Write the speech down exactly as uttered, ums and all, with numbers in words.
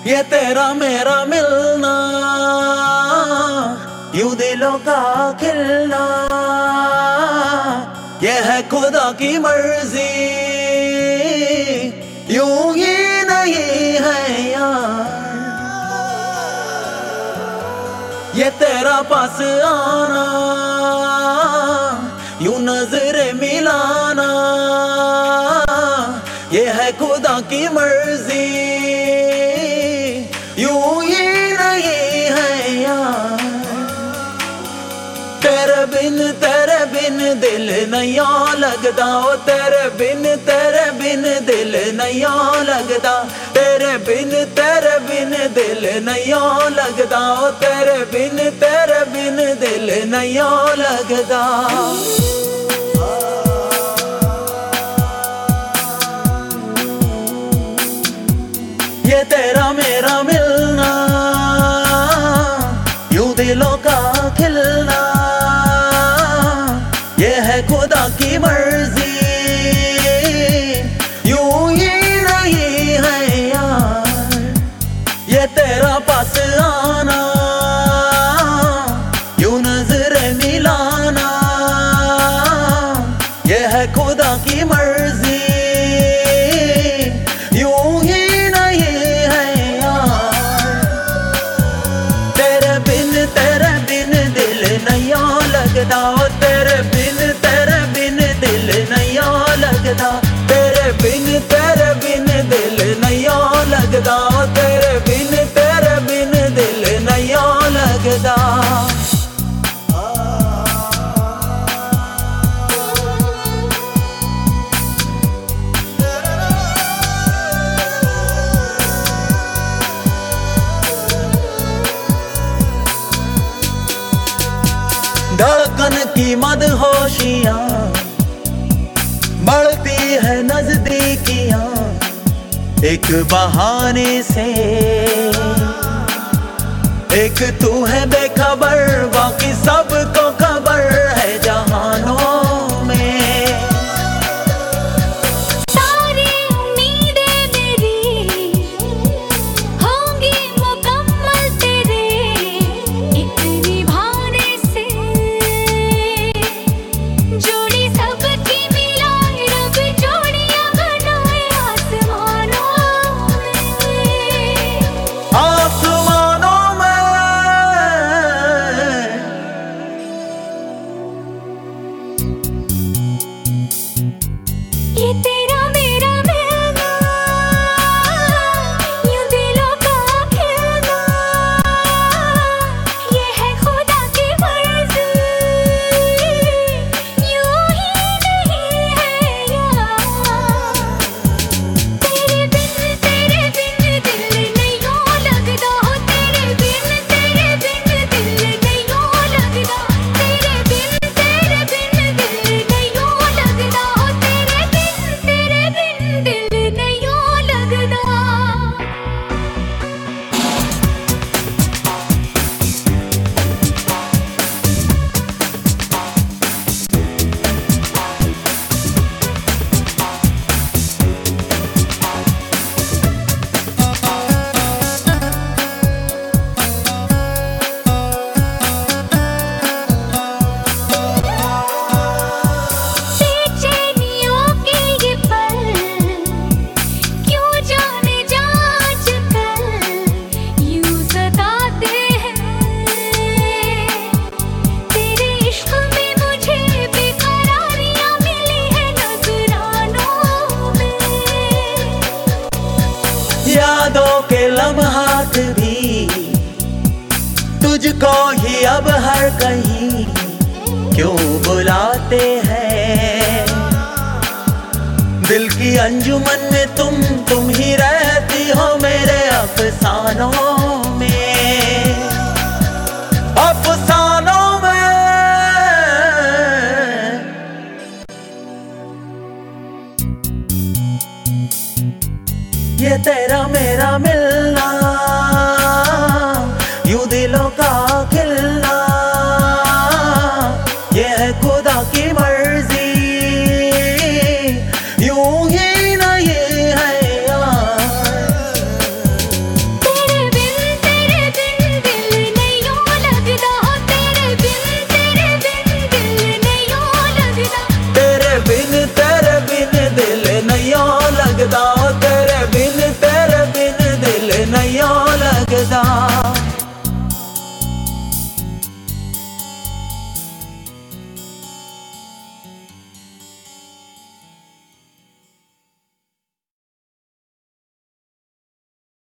ये तेरा मेरा मिलना, यूं दिलों का खिलना, ये है खुदा की मर्जी, यूं ही नहीं है यार। ये तेरा पास आना, यूं नजरे मिलाना, ये है खुदा की मर्जी, यूं ही नहीं है यार। तेरे बिन तेरे बिन दिल नहीं लगदा, ओ तेरे बिन तेरे बिन दिल नहीं लगदा, तेरे बिन तेरे बिन दिल नहीं लगदा, ओ तेरे बिन तेरे बिन दिल नहीं लगदा। ये तेरा मेरा मिलना, यूं दिलों का खिलना, ये है खुदा की मर्जी, यूं ही नहीं है यार। ये तेरा पास आना, यूं नजरे मिलाना, ये है खुदा की मर्जी, यूं ही लगदा, तेरे बिन तेरे बिन दिल नहीं लगदा, तेरे बिन तेरे बिन दिल नहीं लगदा, तेरे बिन तेरे बिन दिल नहीं लगदा। धड़कन की मदहोशियां बढ़ती है नजदीकियां, एक बहाने से, एक तू है बेखबर, बाकी सबको खबर है जहानों में। सारी उम्मीदें मेरी होंगी मुकम्मल तेरे एक निभाने से, जोड़ी सबकी मिलाए रब जोड़ियां बनाए आसमानों में। आसमानों में ये तेरा मेरा मिलना, यूं दिलों का खिलना, ये है खुदा की मर्जी, यूं ही नहीं है यार। तेरे बिन तेरे बिन दिल नहीं लगदा, तेरे बिन तेरे बिन दिल नहीं लगदा, तेरे बिन तेरे बिन दिल नहीं लगदा, तेरे बिन तेरे बिन दिल नहीं लगदा। बेचैनियों के ये पल क्यों जाने जा आजकल यूं सताते हैं, तेरे इश्क में मुझे बेकरारियां मिली है नजरानों में। यादों के लम्हात भी तुझको ही अब हर कहीं क्यों बुलाते हैं। दिल की अंजुमन में तुम तुम ही रहती हो मेरे अफसानों में, अफसानों में। ये तेरा मेरा मिलना,